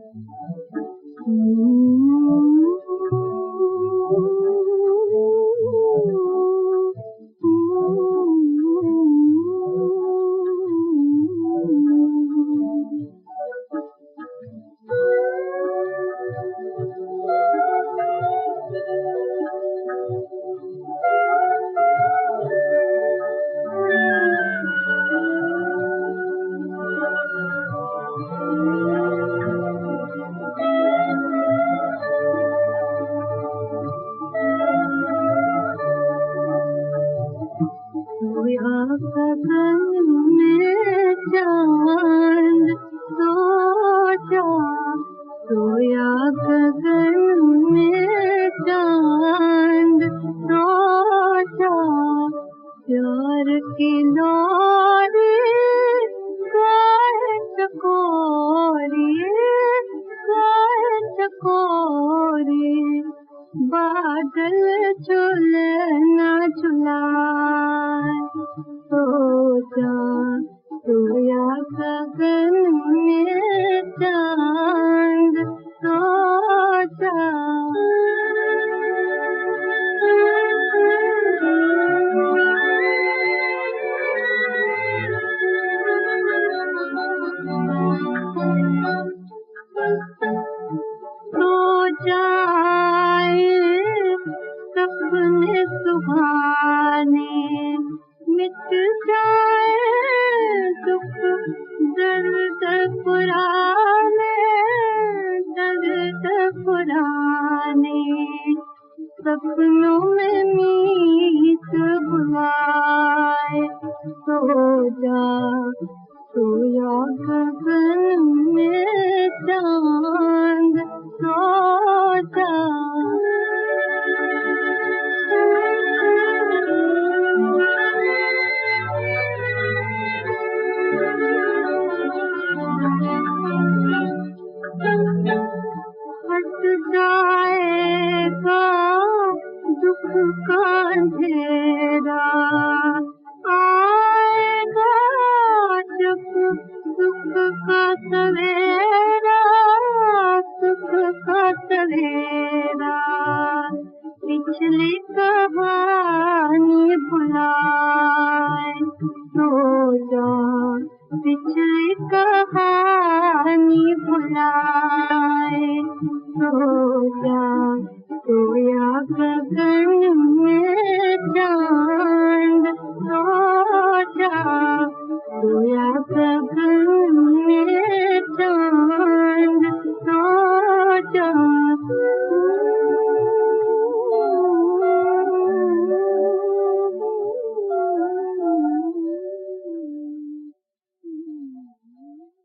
गगन में चांद सोचा, सोया गगन में चांद सोचा, प्यार की लोरी गाए चकोरी, गाए चकोरी, बादल झूलना झुलाए, सोचा सोया गगन में चांद सोचा। सो जाए सपने सुहाने, मिट जाए दुख दर्द पुराने, दर्द पुराने, सपनों में मीत बुलाए, सो जा सोया गगन में चांद सोचा। हट जाएगा दुख का अंधेरा, आएगा जब दुख का सवेरा, सुख का सवेरा, पिछली कहानी भुलाए, सो जा पिछली कहानी भुलाए, सो जा सोया गगन